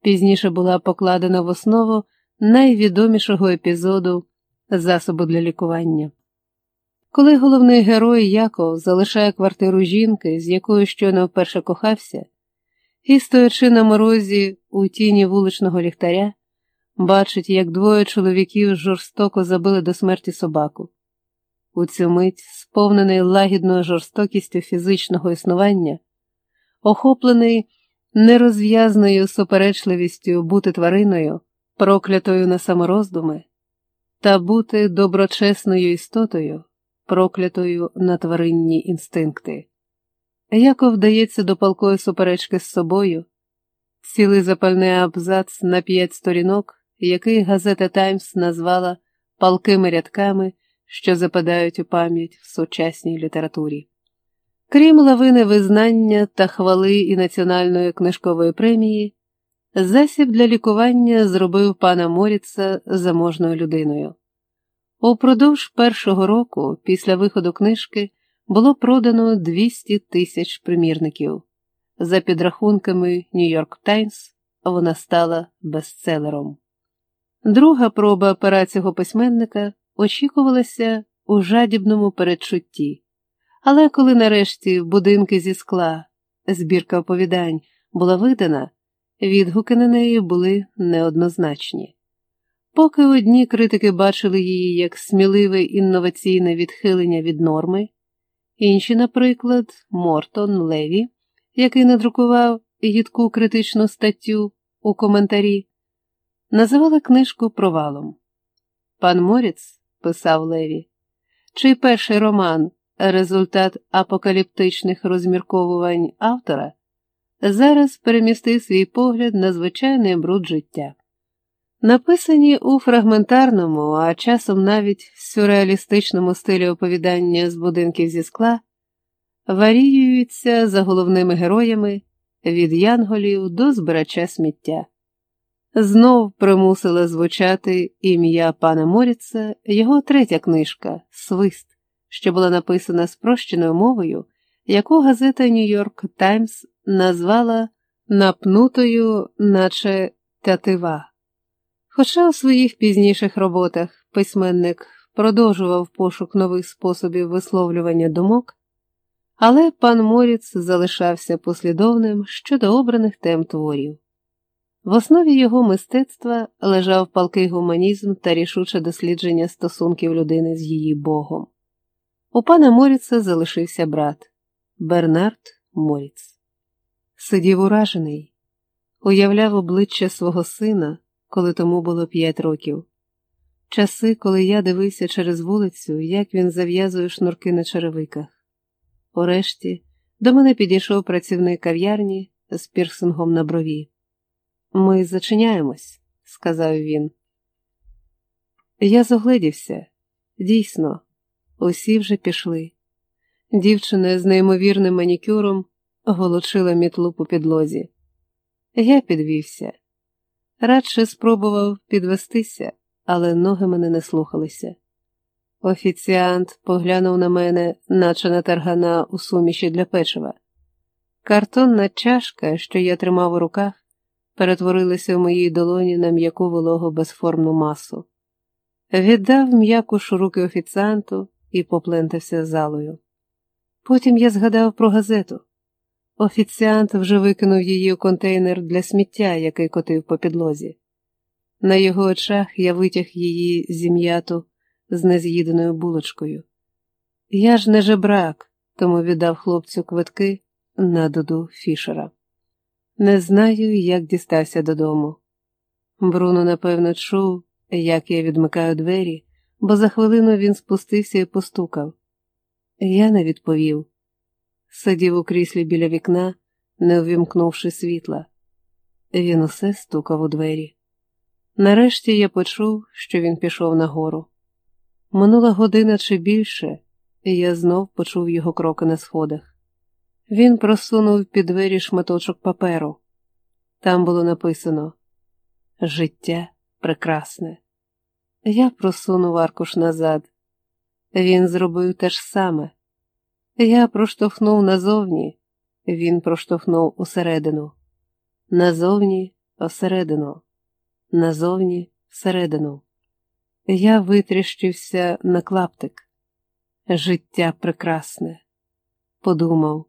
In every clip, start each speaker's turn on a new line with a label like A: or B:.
A: пізніше була покладена в основу найвідомішого епізоду «Засобу для лікування». Коли головний герой Яков залишає квартиру жінки, з якою щойно вперше кохався, і, стоячи на морозі у тіні вуличного ліхтаря, бачить, як двоє чоловіків жорстоко забили до смерті собаку. У цю мить, сповнений лагідною жорстокістю фізичного існування, охоплений нерозв'язною суперечливістю бути твариною, проклятою на самороздуми, та бути доброчесною істотою, проклятою на тваринні інстинкти. Яков вдається до палкої суперечки з собою, цілий запальний абзац на 5 сторінок, який газета «Таймс» назвала «палкими рядками, що западають у пам'ять в сучасній літературі». Крім лавини визнання та хвали і національної книжкової премії, засіб для лікування зробив пана Моріца заможною людиною. Упродовж першого року, після виходу книжки, було продано 200 тисяч примірників. За підрахунками «Нью-Йорк Таймс», вона стала бестселером. Друга проба пера цього письменника очікувалася у жадібному передчутті. Але коли нарешті «Будинки зі скла», збірка оповідань, була видана, відгуки на неї були неоднозначні. Поки одні критики бачили її як сміливе інноваційне відхилення від норми, інші, наприклад, Мортон Леві, який надрукував гідку критичну статтю у коментарі, називали книжку провалом. «Пан Моріц», – писав Леві, чий перший роман «Результат апокаліптичних розмірковувань автора», зараз перемістив свій погляд на звичайний бруд життя. Написані у фрагментарному, а часом навіть сюрреалістичному стилі оповідання з будинків зі скла, варіюються за головними героями від янголів до збирача сміття. Знов примусила звучати ім'я пана Моріца його третя книжка «Свист», що була написана спрощеною мовою, яку газета «Нью-Йорк Таймс» назвала «напнутою, наче тятива». Хоча у своїх пізніших роботах письменник продовжував пошук нових способів висловлювання думок, але пан Моріц залишався послідовним щодо обраних тем творів. В основі його мистецтва лежав палкий гуманізм та рішуче дослідження стосунків людини з її Богом. У пана Моріца залишився брат Бернард Моріц. Сидів уражений, уявляв обличчя свого сина, коли тому було 5 років. Часи, коли я дивився через вулицю, як він зав'язує шнурки на черевиках. Урешті до мене підійшов працівник кав'ярні з пірсингом на брові. «Ми зачиняємось», – сказав він. Я зогледівся. Дійсно, усі вже пішли. Дівчина з неймовірним манікюром волочила мітлу по підлозі. Я підвівся. Радше спробував підвестися, але ноги мене не слухалися. Офіціант поглянув на мене, наче на таргана у суміші для печива. Картонна чашка, що я тримав у руках, перетворилася в моїй долоні на м'яку вологу безформну масу. Віддав м'якуш у руки офіціанту і поплентався залою. Потім я згадав про газету. Офіціант вже викинув її у контейнер для сміття, який котив по підлозі. На його очах я витяг її зім'яту з нез'їденою булочкою. Я ж не жебрак, тому віддав хлопцю квитки на Дуду Фішера. Не знаю, як дістався додому. Бруно, напевно, чув, як я відмикаю двері, бо за хвилину він спустився і постукав. Я не відповів. Сидів у кріслі біля вікна, не увімкнувши світла. Він усе стукав у двері. Нарешті я почув, що він пішов нагору. Минула година чи більше, і я знов почув його кроки на сходах. Він просунув під двері шматочок паперу. Там було написано «Життя прекрасне». Я просунув аркуш назад. Він зробив те ж саме. Я проштовхнув назовні, він проштовхнув усередину. Назовні осередину, назовні всередину. Я витріщився на клаптик. Життя прекрасне. Подумав,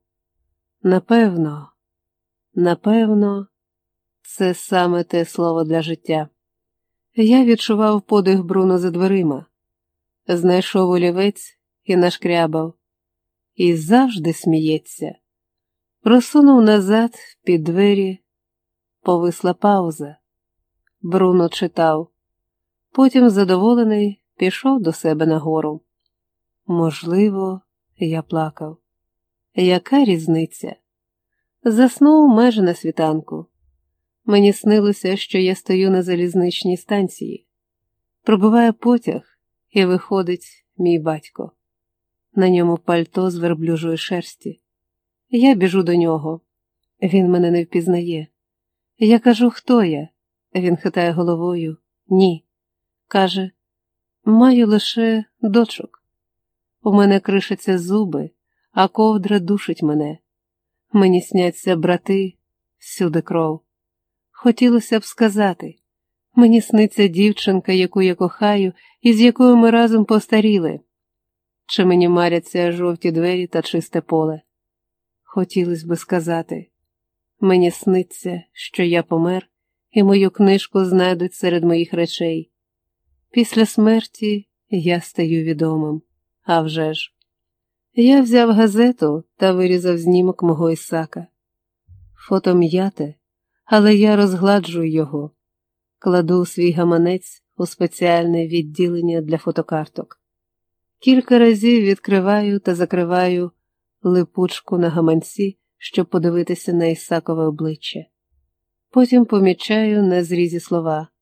A: напевно, це саме те слово для життя. Я відчував подих Бруно за дверима, знайшов олівець і нашкрябав. І завжди сміється. Просунув назад під двері. Повисла пауза. Бруно читав. Потім, задоволений, пішов до себе нагору. Можливо, я плакав. Яка різниця? Заснув майже на світанку. Мені снилося, що я стою на залізничній станції. Пробиває потяг, і виходить мій батько. На ньому пальто з верблюжої шерсті. Я біжу до нього. Він мене не впізнає. Я кажу, хто я? Він хитає головою. Ні. Каже, маю лише дочок. У мене кришаться зуби, а ковдра душить мене. Мені сняться брати, всюди кров. Хотілося б сказати, мені сниться дівчинка, яку я кохаю, і з якою ми разом постаріли. Чи мені маряться жовті двері та чисте поле? Хотілося б сказати, мені сниться, що я помер, і мою книжку знайдуть серед моїх речей. Після смерті я стаю відомим. А вже ж. Я взяв газету та вирізав знімок мого Ісака. Фото м'яте, але я розгладжую його. Кладу свій гаманець у спеціальне відділення для фотокарток. Кілька разів відкриваю та закриваю липучку на гаманці, щоб подивитися на Ісакове обличчя. Потім помічаю на зрізі слова